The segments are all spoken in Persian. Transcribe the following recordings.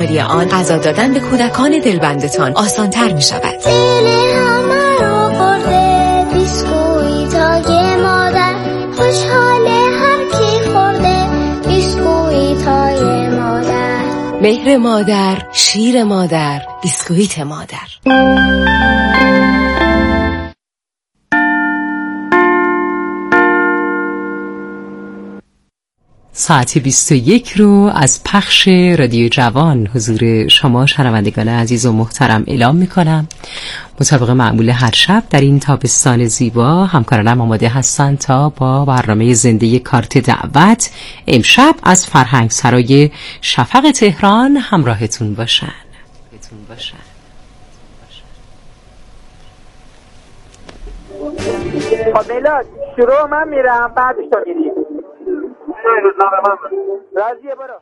استعمالی آن غذا دادن به کودکان دلبندتان آسان‌تر می‌شود. مهر مادر، شیر مادر، بیسکویت مادر. ساعت 21 رو از پخش رادیو جوان حضور شما شنوندگان عزیز و محترم اعلام میکنم. مطابق معمول هر شب در این تابستان زیبا همکارانم آماده هستند تا با برنامه زنده کارت دعوت امشب از فرهنگ سرای شفق تهران همراهتون باشن. خب میلاد شروع من میرم بعدش تو میری. روزنامه من راضیه برو.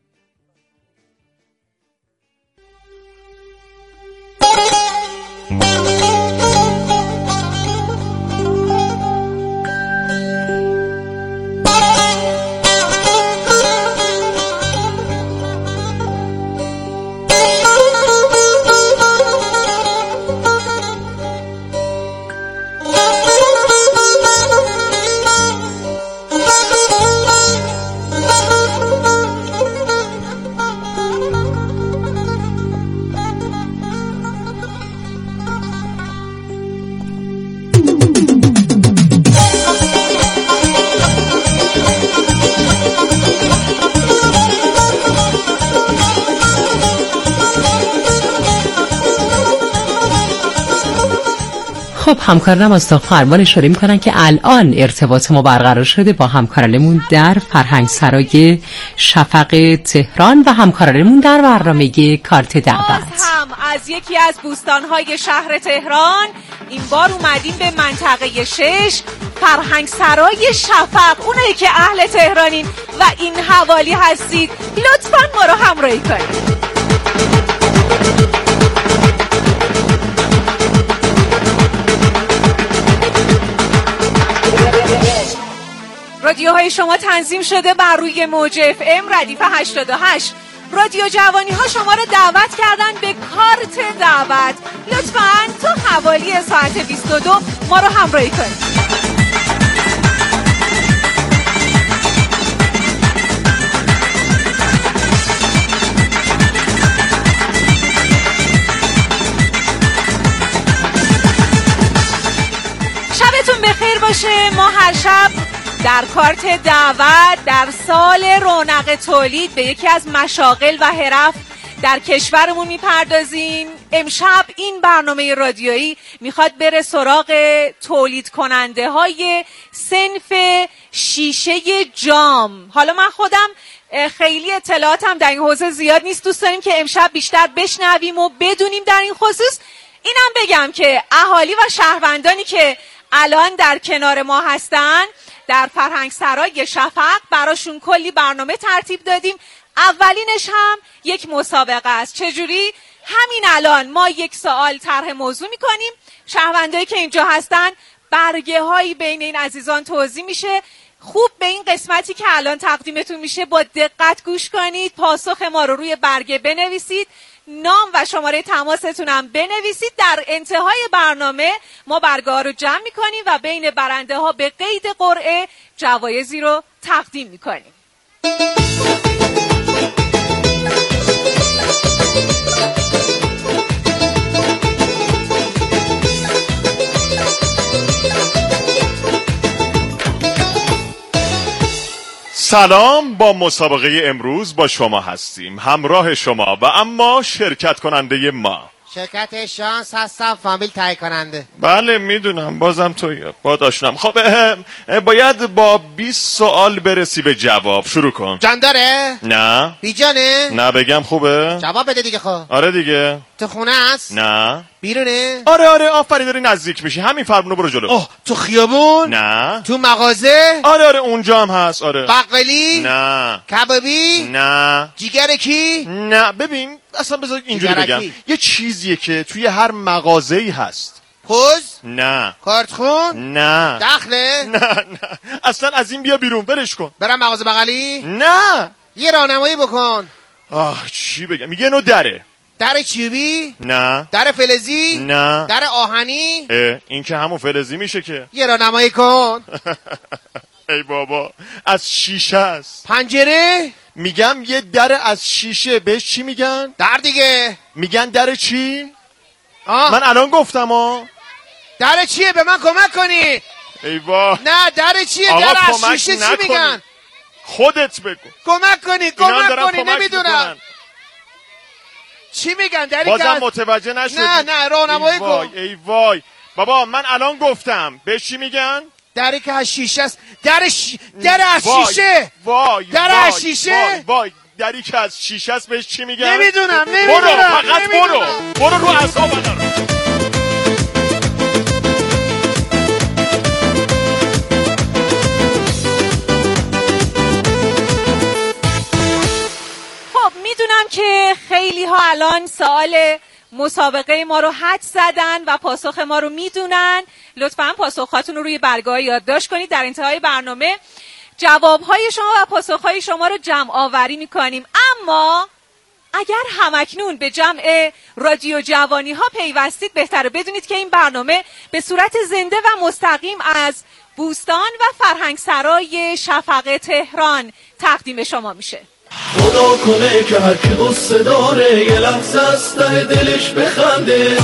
خب همکارانم از تا فرمان اشاره میکنن که الان ارتباط ما برقرار شده با همکارانمون در فرهنگ سرای شفق تهران و همکارانمون در برنامه کارت دعوت. هم از یکی از بوستانهای شهر تهران این بار اومدیم به منطقه 6 فرهنگ سرای شفق. اونایی که اهل تهرانین و این حوالی هستید لطفاً ما رو همراهی کنید. رادیوهای شما تنظیم شده بر روی موج FM ردیف 88. رادیو جوانی ها شما رو دعوت کردن به کارت دعوت. لطفاً تا حوالی ساعت 22 ما رو همراهی کنید. شبتون بخیر باشه. ما هر شب در کارت دعوت در سال رونق تولید به یکی از مشاغل و حرف در کشورمون میپردازیم. امشب این برنامه رادیویی میخواد بره سراغ تولید کننده های صنف شیشه جام. حالا من خودم خیلی اطلاعاتم در این حوزه زیاد نیست. دوست داریم که امشب بیشتر بشنویم و بدونیم در این خصوص. اینم بگم که اهالی و شهروندانی که الان در کنار ما هستن در فرهنگ سرای شفق براشون کلی برنامه ترتیب دادیم. اولینش هم یک مسابقه است. چجوری؟ همین الان ما یک سوال طرح موضوع میکنیم. شهروندایی که اینجا هستن برگه هایی بین این عزیزان توزیع میشه. خوب به این قسمتی که الان تقدیمتون میشه با دقت گوش کنید. پاسخ ما رو روی برگه بنویسید. نام و شماره تماستون هم بنویسید. در انتهای برنامه ما برگه ها رو جمع میکنیم و بین برنده ها به قید قرعه جوایزی رو تقدیم میکنیم. سلام، با مسابقه امروز با شما هستیم، همراه شما و اما شرکت کننده ما. شرکت شانس هستم، فامیل تهیه کننده. بله میدونم، بازم تو با داشتم. خب باید با 20 سوال برسی به جواب. شروع کن. جان داره؟ نه. بیجانه؟ نه. بگم خوبه؟ جواب بده دیگه. خب آره دیگه. تو خونه است؟ نه. بیرونه؟ آره آفرین، داری نزدیک میشی. همین فرمونو برو جلو. اوه، تو خیابون؟ نه. تو مغازه؟ آره اونجا هم هست. آره. بقالی؟ نه. کبابی؟ نه. جیگر کی؟ نه. ببین اصلا بذار اینجوری بگم، یه چیزیه که توی هر مغازه‌ای هست. پوز؟ نه. کارتخون؟ نه. دخله؟ نه اصلا از این بیا بیرون، برش کن. برم مغازه بغلی؟ نه. یه راهنمایی بکن. چی بگم؟ یه نوع دره. در چوبی؟ نه. در فلزی؟ نه. در آهنی؟ این که همون فلزی میشه که. یه راهنمایی کن. ای بابا از شیشه است. پنجره؟ میگم یه در از شیشه، بهش چی میگن؟ در دیگه. میگن در چی؟ من الان گفتم در چیه؟ به من کمک کنی. ای وای. نه در چیه؟ در از شیشه چی میگن؟ خودت بگو. کمک کنی نمیدونم. چی میگن؟ دری بازم متوجه نشدی؟ نه راهنمایی کن. ای وای بابا من الان گفتم بهش چی میگن؟ دری که از شیشه است. در از شیشه. وای در از شیشه. وای دری که از شیشه است بهش چی میگن؟ نمیدونم. برو فقط برو رو اعصاب من. میدونم که خیلی ها الان سوال مسابقه ما رو حدس زدن و پاسخ ما رو میدونن. لطفاً پاسخاتون رو روی برگه‌ها یادداشت کنید. در انتهای برنامه جوابهای شما و پاسخهای شما رو جمع آوری میکنیم. اما اگر همکنون به جمع رادیو جوانی ها پیوستید، بهتره بدونید که این برنامه به صورت زنده و مستقیم از بوستان و فرهنگسرای شفق تهران تقدیم شما میشه. خدا کنه که هر کی قصه داره یه لحظه از ته دلش بخنده.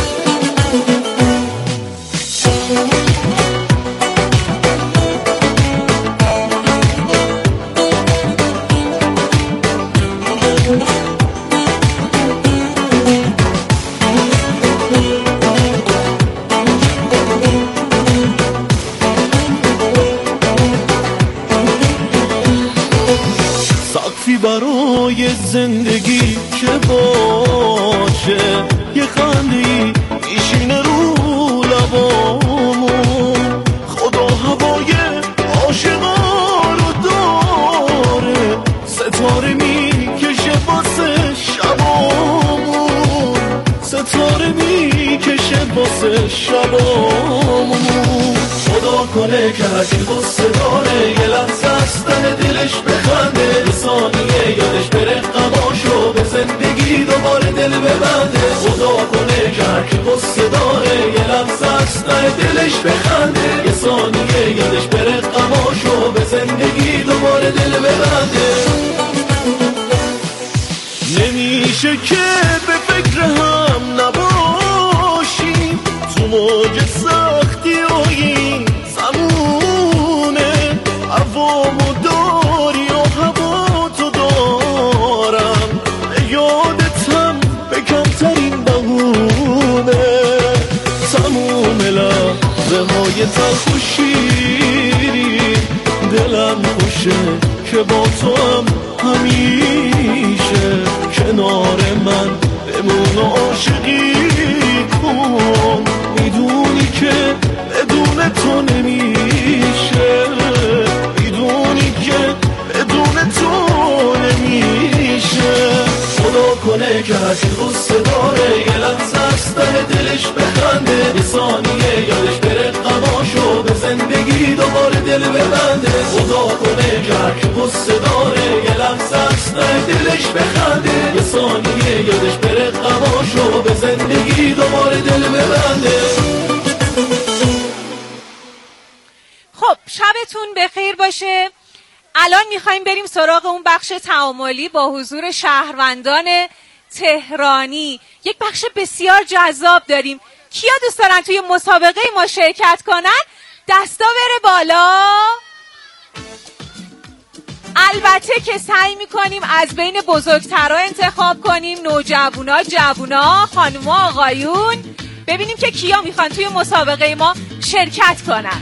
برای زندگی که باشه یه خنده‌ای میشینه رو لبامون. خدا هوای عاشقا رو داره، ستاره میکشه واسه شبامون، ستاره میکشه واسه شبامون. خدا کنه که هرکی قصه داره یه لحظه از ته دلش بخنده، یه ثانیه یادش بره غماشو به زندگی دوباره دل ببنده. خدا کنه که هرکی قصه داره یه لحظه از ته دلش بخنده، یه ثانیه یادش بره غماشو به زندگی دوباره دل ببنده. نمیشه که به فکر هم نباشیم تو موج سختی و این زمونه. هوامو داری و هوا تو دارم، به یادتم به کمترین بهونه. تموم لحظه های تلخ و شیرین دلم خوشه که با تو هم همیشه کنار من بمون و عاشقی کن. میدونی که بدون تو نمیشه، میدونی که بدون تو نمیشه. خدا کنه که هرکی قصه داره یه لحظه از ته دلش بخنده، یه ثانیه یادش بره غماشو به زندگی دوباره دل ببنده. خدا کنه که هرکی قصه داره یه لحظه از ته دلش بخنده، یه ثانیه یادش بره غماشو به زندگی دوباره دل ببنده. خب شبتون بخیر باشه. الان میخوایم بریم سراغ اون بخش تعاملی با حضور شهروندان تهرانی. یک بخش بسیار جذاب داریم. کیا دوست دارن توی مسابقه ما شرکت کنن؟ دستا بره بالا. البته که سعی میکنیم از بین بزرگترها انتخاب کنیم، نوجوانا، جوونا، خانوما، آقایون، ببینیم که کیا میخوان توی مسابقه ما شرکت کنن.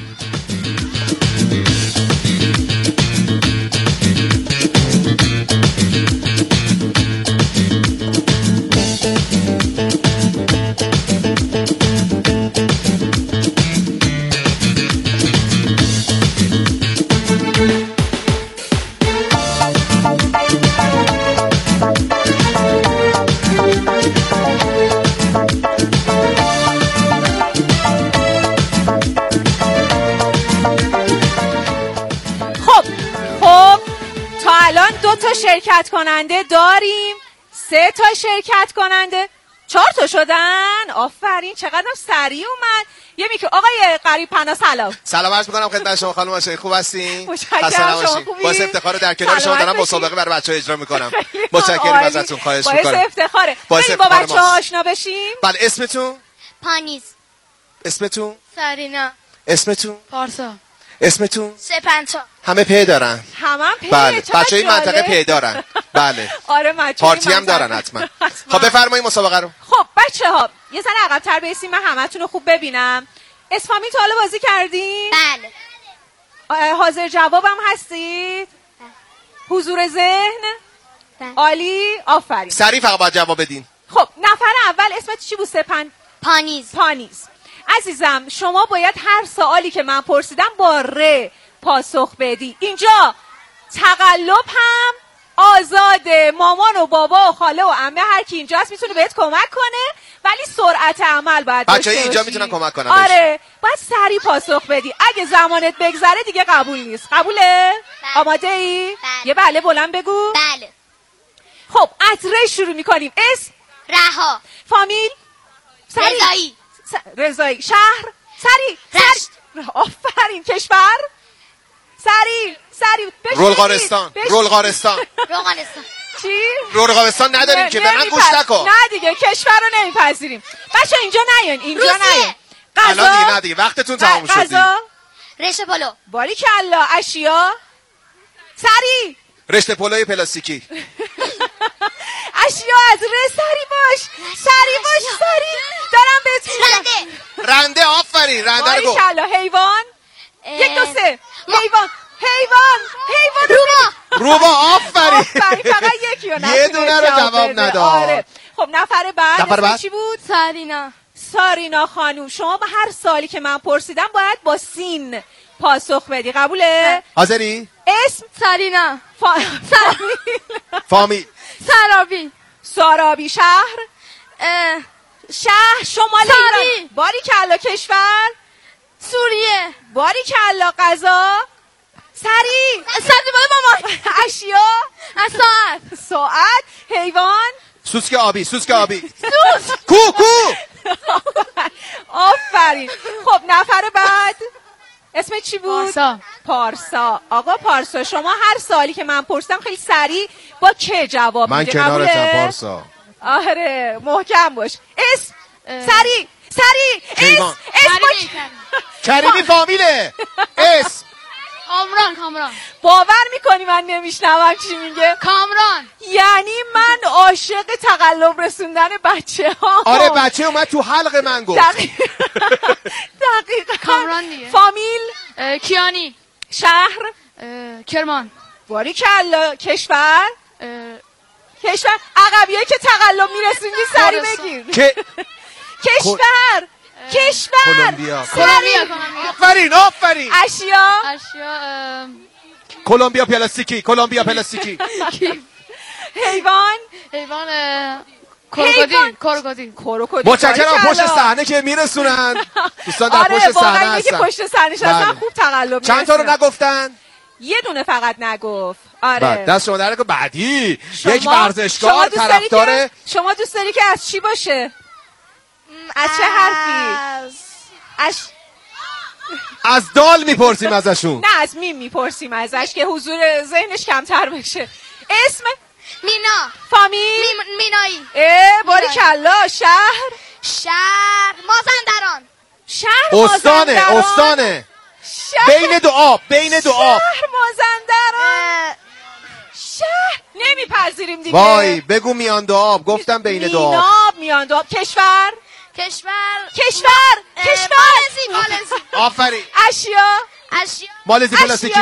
خب تا الان 2 تا شرکت کننده داریم 3 تا شرکت کننده 4 تا شدن. آفرین، چقدر سریع اومد. یه میگه آقای قریب پنا سلام عرض می‌کنم خدمت شما خانم آشنایی، خوب هستین؟ متشکرم. شما خوبی؟ باعث افتخار در کنار شما دارم مسابقه برای بچه‌ها اجرا می‌کنم. متشکرم ازتون، خواهش می‌کنم. باعث افتخاره. بریم با بچه‌ها آشنا بشیم. بله، اسمتون؟ پانیز. اسمتون؟ سارینا. اسمتون؟ پارسا. اسمتون؟ سپنتا. همه پی دارن. همه پی. بله، بچه‌ای منطقه پی دارن. بله. آره بچه‌ای پارتی هم دارن حتما. خب بفرمایید مسابقه رو. خب بچه‌ها یه ذره عقب‌تر بیسیم، من همتون رو خوب ببینم. اسفامی تا حالا بازی کردین؟ بله. حاضر جوابم هستید؟ حضور ذهن؟ بله. عالی، آفرین. سریع فقط باید جواب بدین. خب نفر اول اسمت چی بود؟ پانیز. عزیزم شما باید هر سوالی که من پرسیدم با ر پاسخ بدی. اینجا تقلب هم آزاده، مامان و بابا و خاله و عمه هر کی اینجا هست میتونه بهت کمک کنه، ولی سرعت عمل باید داشته باشی. بچه‌ها اینجا میتونن کمک کنن. آره باید سریع پاسخ بدی. اگه زمانت بگذره دیگه قبول نیست. قبوله؟ بله. آماده ای؟ بله. یه بله بلند بگو. بله. خب از ر شروع میکنیم. اسم؟ رها. فامیل؟ رضایی. شهر؟ سریع. رشت. آفرین. کشور؟ سریع. رولغارستان. چی؟ رولغارستان نداریم که، به من گوش نکن. نه دیگه کشور رو نمیپذیریم. بچه اینجا نیاین. الان دیگه نه دیگه، وقتتون تموم شد. غذا؟ رشته پلو. باریکلا. اشیا؟ سریع. رشته پلوی پلاستیکی. اشیا از ر سریع باش. دارم بهت میگم. رنده. آفرین، رنده رو گفت. باریکلا. حیوان؟ 1 2 3. حیوان. روبا. آفرین. فقط یکی رو یه دونه رو جواب نداد. آره. خب نفر بعد چی بود؟ سارینا خانوم، شما به هر سوالی که من پرسیدم باید با سین پاسخ بدی. قبوله؟ حاضری؟ اسم؟ سارینا. فامیل. سارابی. شهر شمال ایران. باریکلا. کشور؟ سوریه. باریکلا. غذا؟ سریع. مامان. اشیا؟ ساعت. حیوان؟ سوسک آبی. کو. آفرین. خب نفر بعد اسم چی بود؟ پارسا. آقا پارسا شما هر سوالی که من پرسیدم خیلی سریع با که جواب میدی. من کنارتم پارسا. آره محکم باش. اسم؟ سریع. اسم کریمی. فامیله. اسم کامران. باور میکنی من نمیشنوم چی میگه؟ کامران. یعنی من عاشق تقلب رسوندن بچه ها. آره بچه اومد تو حلق من گفت. دقیقا. کامران دیگه. فامیل؟ کیانی. شهر؟ کرمان. باریکلا. کشور؟ عقبیه که تقلب میرسوندی سری بگیر. کشور. کلمبیا. آفرین. اشیا؟ کلمبیا پلاستیکی. حیوان؟ کروکودیل. متشکرم. پشت صحنه که میرسونن دوستان، در پشت صحنه هستن. پشت صحنه هستن. خوب تقلب. چند تا رو نگفتن؟ یه دونه فقط نگفت. آره دست شما در بعدی یک ورزشکار طرفدار. شما دوست داری که از چی باشه؟ از چه حرفی؟ از دال میپرسیم ازشون. نه از میم میپرسیم ازش که حضور ذهنش کمتر بشه. اسم؟ مینا. فامیل؟ مینایی. باریکلا. شهر مازندران. استانه. بین دو آب. شهر مازندران. شهر نمیپذیریم دیگه. وای بگو میان دو آب. گفتم بین دو آب. میان دو آب. کشور. مالزی. آفرین. اشیا. مالزی پلاستیکی.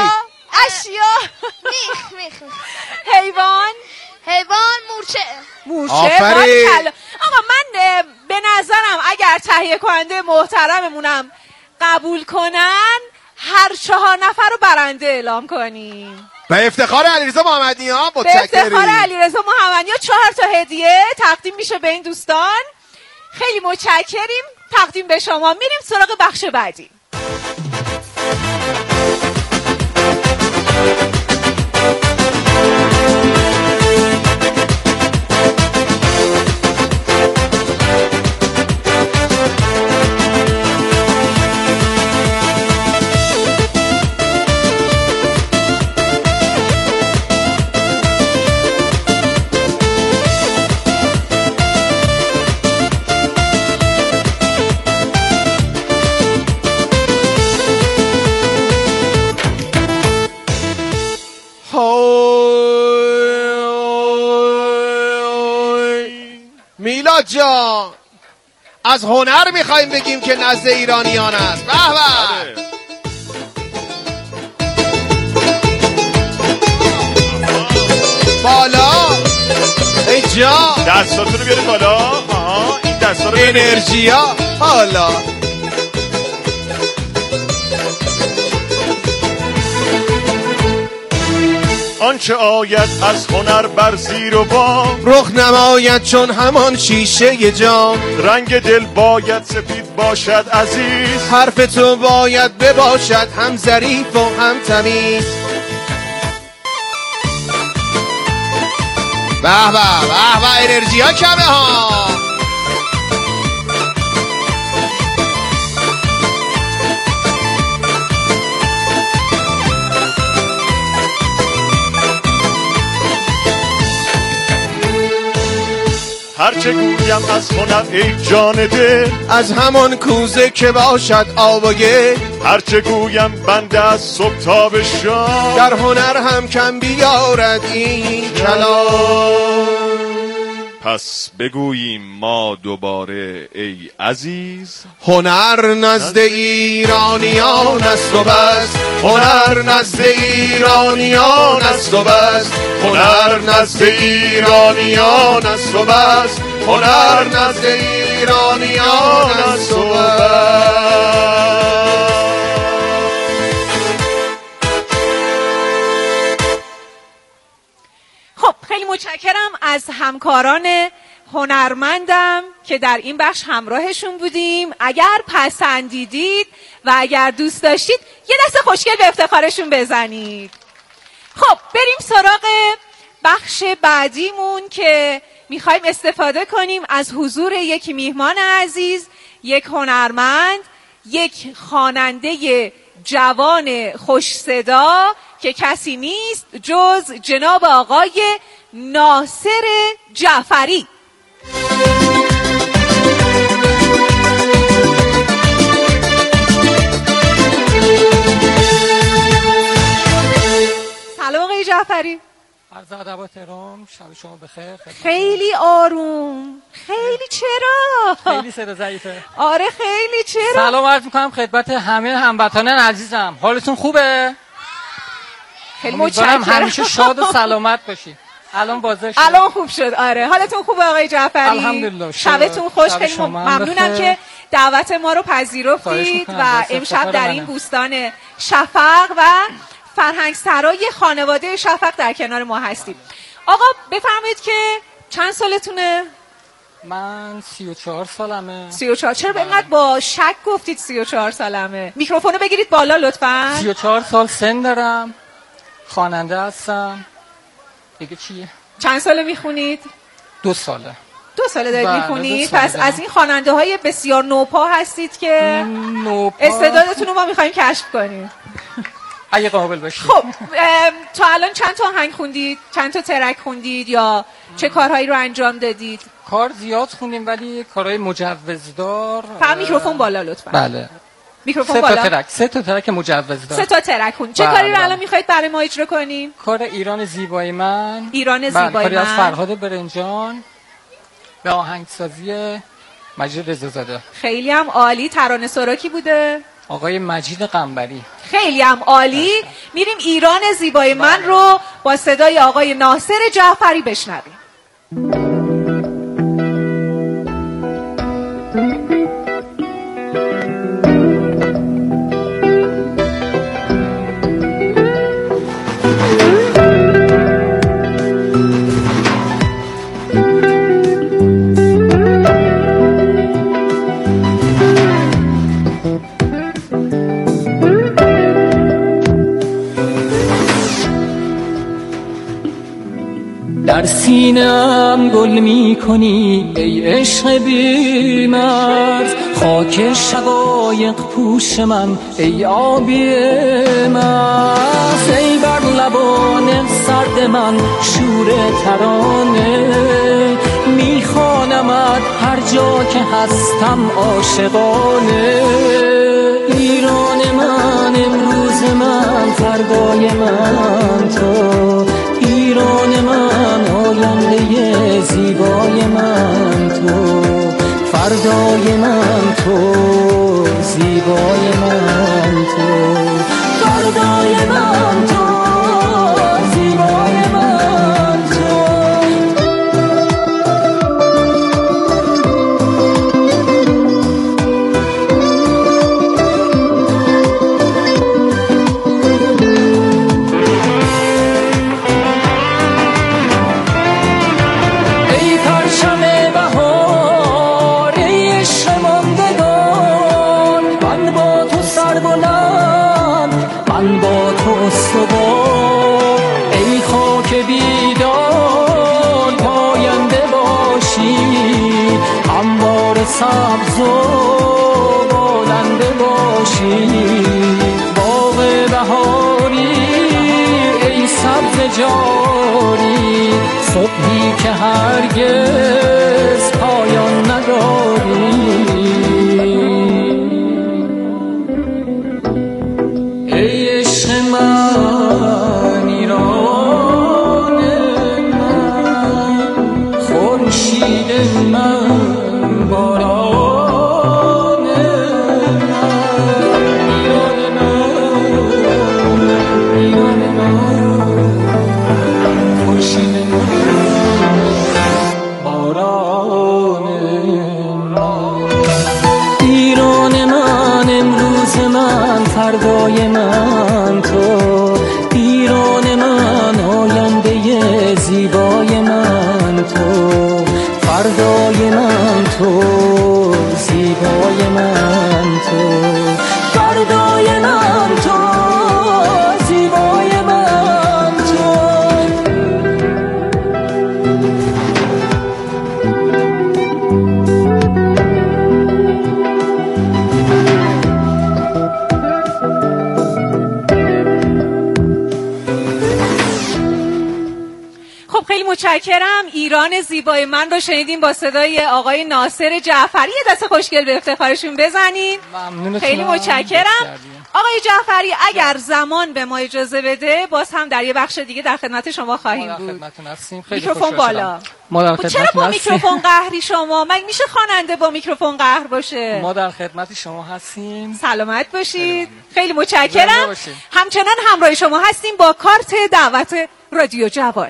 حیوان؟ مورچه. آفرین. آقا من به نظرم اگر تهیه کننده محترممونم قبول کنن هر 4 نفر رو برنده اعلام کنیم. به افتخار علیرضا محمدی ها. به افتخار علیرضا محمدی ها 4 تا هدیه تقدیم میشه به این دوستان. خیلی متشکریم. تقدیم به شما. میریم سراغ بخش بعدی. میلاد جان از هنر میخوایم بگیم که نزد ایرانیان است. به به. بالا ای جان دستاتونو بیارید بالا. آها این دستا رو انرژیا حالا. آنچه آید از هنر بر زیر و بام، رخ نماید چون همان شیشه جام. رنگ دل باید سپید باشد عزیز، حرف تو باید بباشد هم ظریف و هم تمیز. به به به به انرژی ها کمه ها. هرچه گویم از هنر ای جان دل، از همان کوزه که باشد آب و گل. هرچه گویم بنده از صبح تا به شام، در هنر هم کم بیارد این کلام. پس بگوییم ما دوباره ای عزیز، هنر نزد ایرانیان است و بس. هنر نزد ایرانیان است و بس. هنر نزد ایرانیان است و بس. هنر نزد ایرانیان است و بس. خب خیلی متشکرم از همکاران هنرمندم که در این بخش همراهشون بودیم. اگر پسندیدید و اگر دوست داشتید یه دست خوشگل به افتخارشون بزنید. خب بریم سراغ بخش بعدیمون که میخوایم استفاده کنیم از حضور یک میهمان عزیز، یک هنرمند، یک خواننده جوان خوش صدا که کسی نیست جز جناب آقای ناصر جعفری. سلام آقای جعفری. عرض ادب و احترام، شب شما بخیر. خیلی آروم. خیلی چرا؟ خیلی صدا ضعیفه. آره خیلی چرا؟ سلام عرض میکنم خدمت همه هموطنان عزیزم. حالتون خوبه؟ خیلی متشکرم. همیشه شاد و سلامت باشید. الان بازه شد. الان خوب شد. آره حالتون خوبه آقای جعفری؟ الحمدلله. شبتون خوش. خیلی ممنونم که دعوت ما رو پذیرفتید و امشب در این بوستان شفق و فرهنگ سرای خانواده شفق در کنار ما هستید. آقا بفرمایید که چند سالتونه؟ من 34 سالمه. 34. چرا اینقدر با شک گفتید 34 سالمه؟ میکروفونو بگیرید بالا لطفاً. 34 سال سن دارم. خواننده هستم. دیگه چیه؟ چند ساله میخونید؟ 2 ساله. 2 ساله دارید میخونید؟ پس از این خواننده های بسیار نوپا هستید که استعدادتون رو ما میخوایم کشف کنیم. اگه قابل باشید. خب تا الان چند تا آهنگ خوندید؟ چند تا ترک خوندید یا چه کارهایی رو انجام دادید؟ کار زیاد خوندیم ولی کارهای مجوزدار. فقط میکروفون بالا لطفا. بله. میکروفون بالا. 3 تا ترک مجوزدار. 3 تا ترک خوندید. چه کاری رو الان میخواید برای ما اجرا کنیم؟ کار ایران زیبای من. ایران زیبای من. کاری از فرهاد برنجان به آهنگسازی مجید رضازاده. خیلی هم عالی. ترانه سراکی بوده آقای مجید قنبری. خیلی هم عالی. میریم ایران زیبای من رو با صدای آقای ناصر جعفری بشنویم. در سینم گل می کنی ای عشق بی مرز، خاک شقایق پوش من ای آبی مرز، ای بر لبان سرد من شور ترانه، میخوانمت هر جا که هستم عاشقانه. ایران من امروز من فردای من تو، ایران من آینده زیبای من فردای من تو، زیبای من تو، فردای من تو، زیبای من تو. ای پرچم بهار، ای عشق ماندگان، من با تو سربلند، من با تو استوار. ای خاک بیدار پاینده باشی، هموار سبز و بالنده باشی. باغ بهاری ای سبز جاری، صبحی که هرگز پایان نداری. ای عشق من، ایران من، خورشید من، باران من، ایران من، ایران من، خورشید من، باران من. ایران من، امروز من، فردای من تو، ایران من، آینده زیبای من تو، فردای من تو، زیبای من تو، فردای من تو، زیبای من تو. خب خیلی متشکرم. ایران زیبای من رو شنیدیم با صدای آقای ناصر جعفری. یه دست خوشگل به افتخارشون بزنین. خیلی متشکرم. آقای جعفری اگر زمان به ما اجازه بده باز هم در یه بخش دیگه در خدمت شما خواهیم بود. میکروفون بالا. چرا با میکروفون قهری شما؟ مگه میشه خواننده با میکروفون قهر باشه؟ ما در خدمت شما هستیم. سلامت باشید. خیلی متشکرم. همچنان همراه شما هستیم با کارت دعوت رادیو جوان.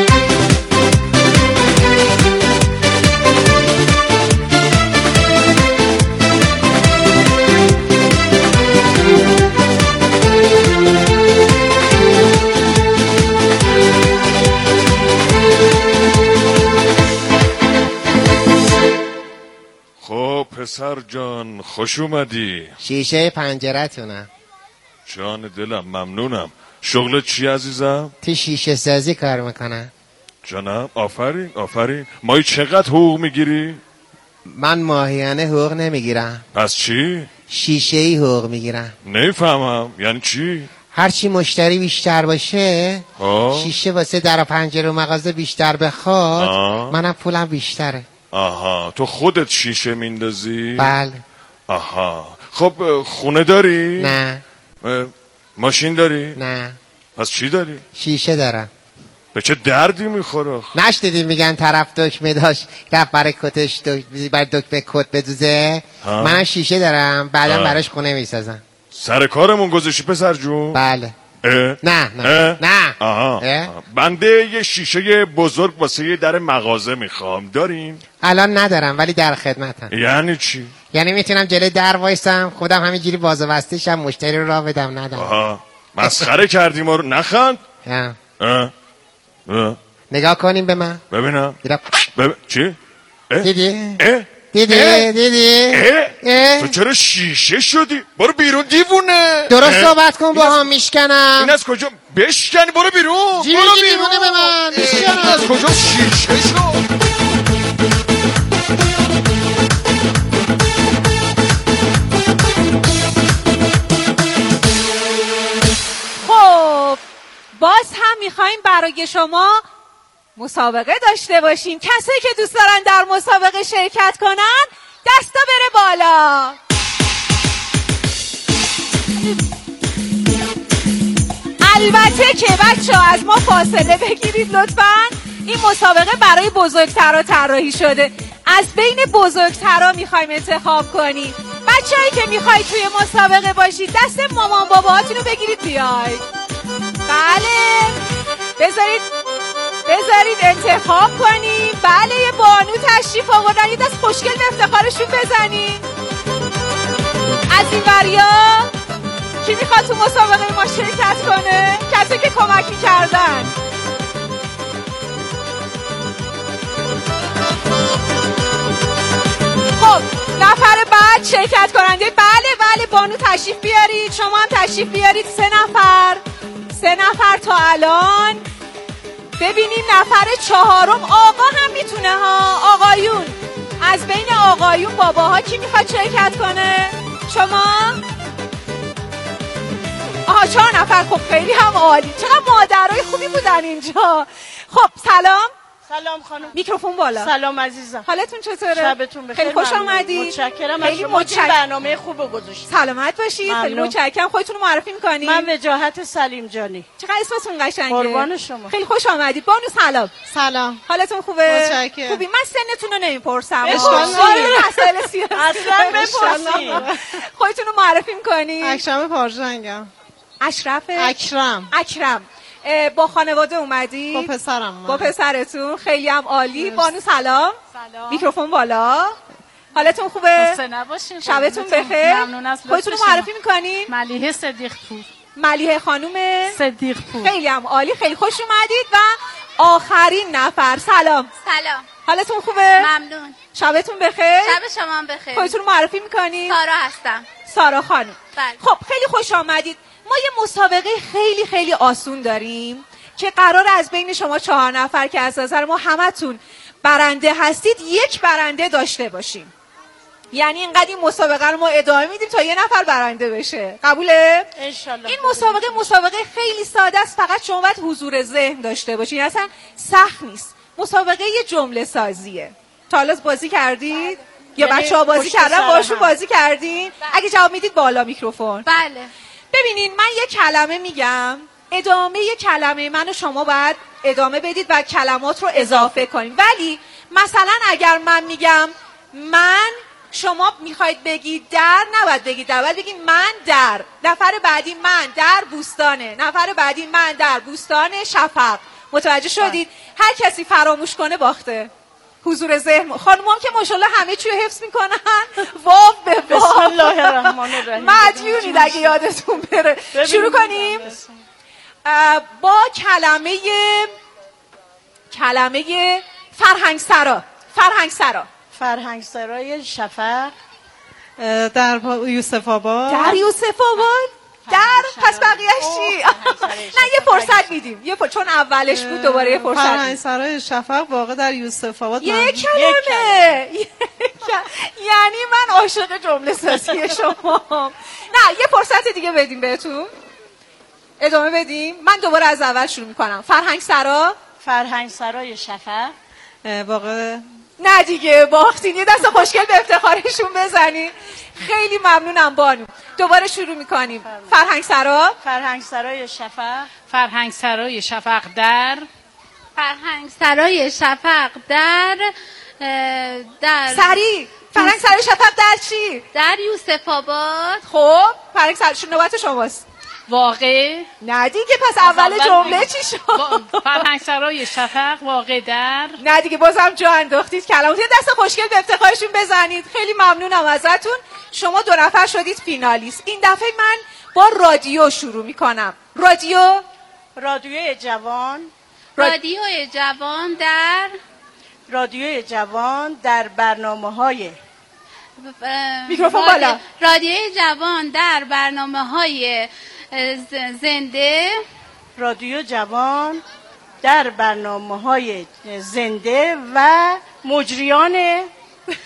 خب پسر جان خوش اومدی. شیشه پنجرتونم. جان دلم ممنونم. شغل چی عزیزم؟ تو شیشه سازی کار میکنم. جانم آفرین آفرین. مایی چقدر حقوق میگیری؟ من ماهیانه حقوق نمیگیرم. پس چی؟ شیشه‌ای حقوق میگیرم. نمیفهمم یعنی چی؟ هرچی مشتری بیشتر باشه شیشه واسه در و پنجره و مغازه بیشتر بخواد منم پولم بیشتره. آها تو خودت شیشه میندازی؟ بله. آها خب خونه داری؟ نه. ماشین داری؟ نه. پس چی داری؟ شیشه دارم. به چه دردی میخوره؟ نشنیدی میگن طرف دکمه داشت رفت برای کتش برای دکمه کت بدوزه؟ منم شیشه دارم بعدم براش خونه میسازم. سر کارمون گذاشتی پسر جون؟ بله. نه. آها. بنده یه شیشه بزرگ واسه یه در مغازه میخوام. دارین؟ الان ندارم ولی در خدمتم. یعنی چی؟ یعنی میتونم جلوی در وایسم خودم همینجوری باز و بسته شم مشتری رو راه بدم. ندارم. آها مسخره کردی ما رو. نخند. نگاه کنیم به من. ببینم. چی؟ دیدی؟ دیدی؟ تو چرا شیشه شدی؟ برو بیرون دیوونه. درست صحبت کن با هم میشکنم. این از کجا بشکنی؟ برو بیرون. چی میگی دیوونه به من؟ این از کجا شیشه شد؟ خب باز هم میخوایم برای شما مسابقه داشته باشیم. کسایی که دوست دارن در مسابقه شرکت کنن دستا بره بالا. البته که بچه از ما فاصله بگیرید لطفاً. این مسابقه برای بزرگترا طراحی شده. از بین بزرگترا میخوایم انتخاب کنیم. بچه‌ای که میخواید توی مسابقه باشید دست مامان باباهاتون رو بگیرید بیاید. بله بذارید انتخاب کنیم. بله یه بانو تشریف آوردن، یه دست خوشگل به افتخارشون بزنیم. از این وریا کی میخواد تو مسابقه ما شرکت کنه؟ کسی که کمکی کردن. خب نفر بعد شرکت کننده. بله بانو تشریف بیارید، شما هم تشریف بیارید. 3 نفر تا الان. ببینیم نفر 4م آقا هم میتونه ها. آقایون، از بین آقایون باباها کی میخواد شرکت کنه؟ شما؟ آها 4 نفر. خب خیلی هم عالی. چقدر مادرای خوبی بودن اینجا. خب سلام خانم. میکروفون بالا. سلام عزیزم. حالتون چطوره؟ شبتون بخیر. خیلی خوش آمدید. متشکرم از شما که برنامه خوبو گذاشتید. سلامت باشید. خیلی متشکرم. خودتون رو معرفی می‌کنید؟ من وجاهت سلیم جانی. چقدر اسمتون قشنگه. قربان شما. خیلی خوش آمدید. بانو سلام. حالتون خوبه؟ متشکرم. خوبی. من سنتون رو نمیپرسم. مسئله سیاسی. اصلا بپرسید. خودتون رو معرفی می‌کنید؟ اکرم پارژنگم. اکرم. با خانواده اومدید؟ با پسرم. با پسرتون. خیلی هم عالی. بانو سلام. میکروفون بالا. حالتون خوبه؟ نباشین. شبتون بخیر. ممنون از خودتون رو معرفی می‌کنین؟ ملیحه صدیق پور. ملیحه خانم صدیق پور. خیلی هم عالی. خیلی خوش اومدید. و آخرین نفر. سلام. حالتون خوبه؟ ممنون. شبتون بخیر. شب شما هم بخیر. خودتون رو معرفی می‌کنین؟ سارا هستم. سارا خانم. بله. خب خیلی خوش آمدید. ما یه مسابقه خیلی آسون داریم که قرار از بین شما 4 نفر که از نظر ما همتون برنده هستید یک برنده داشته باشیم. یعنی اینقدر این مسابقه رو ما ادامه میدیم تا یه نفر برنده بشه. قبوله؟ انشالله. این مسابقه خیلی ساده است. فقط شما باید حضور ذهن داشته باشین. اصلا سخت نیست. مسابقه یه جمله سازیه. تا حالا بازی کردید؟ یا بچه‌ها بازی کردن باشون بازی کردین؟ اگه جواب میدید بالا میکروفون. بله. ببینین من یه کلمه میگم، ادامه یه کلمه منو شما باید ادامه بدید و کلمات رو اضافه کنید. ولی مثلا اگر من میگم من، شما میخواید بگید در، نباید بگید در، باید بگید من در. نفر بعدی من در بوستانه. نفر بعدی من در بوستان شفق. متوجه شدید؟ هر کسی فراموش کنه باخته. حضور ذهن. خانمام که ماشاءالله همه چی رو حفظ میکنن. واو به واو. بسم الله الرحمن الرحیم. مدیونید اگه یادتون بره. شروع کنیم با کلمه فرهنگسرای شفق در یوسف آباد. در پس بقیه‌اش چی؟ نه یه فرصت میدیم. چون اولش بود دوباره یه فرصت. فرهنگسرای شفق واقع در یوسف آباد. یه کلمه. یعنی من عاشق جمله سازی شما. نه یه فرصت دیگه بدیم بهتون. ادامه بدیم. من دوباره از اول شروع میکنم. فرهنگسرای شفق واقع. نه دیگه باختین. یه دست خوشگل به افتخارشون بزنین. خیلی ممنونم بانو. دوباره شروع میکنیم. فرهنگسرای شفق. فرهنگسرای شفق در. فرهنگسرای شفق در سریع. فرهنگسرای شفق در چی؟ در یوسف آباد. خب فرهنگسرای نوبت شماست. واقع. نه دیگه پس اول جمله چی شد؟ فرهنگسرای شفق واقع در. نه دیگه بازم جا انداختید کلمات. دست خوشگل به افتخارشون بزنید. خیلی ممنونم ازتون. شما 2 نفر شدید فینالیست. این دفعه من با رادیو شروع میکنم. رادیوی جوان در برنامه‌های میکروفون بالا. رادیوی جوان در برنامه‌های زنده. رادیو جوان در برنامه‌های زنده و مجریان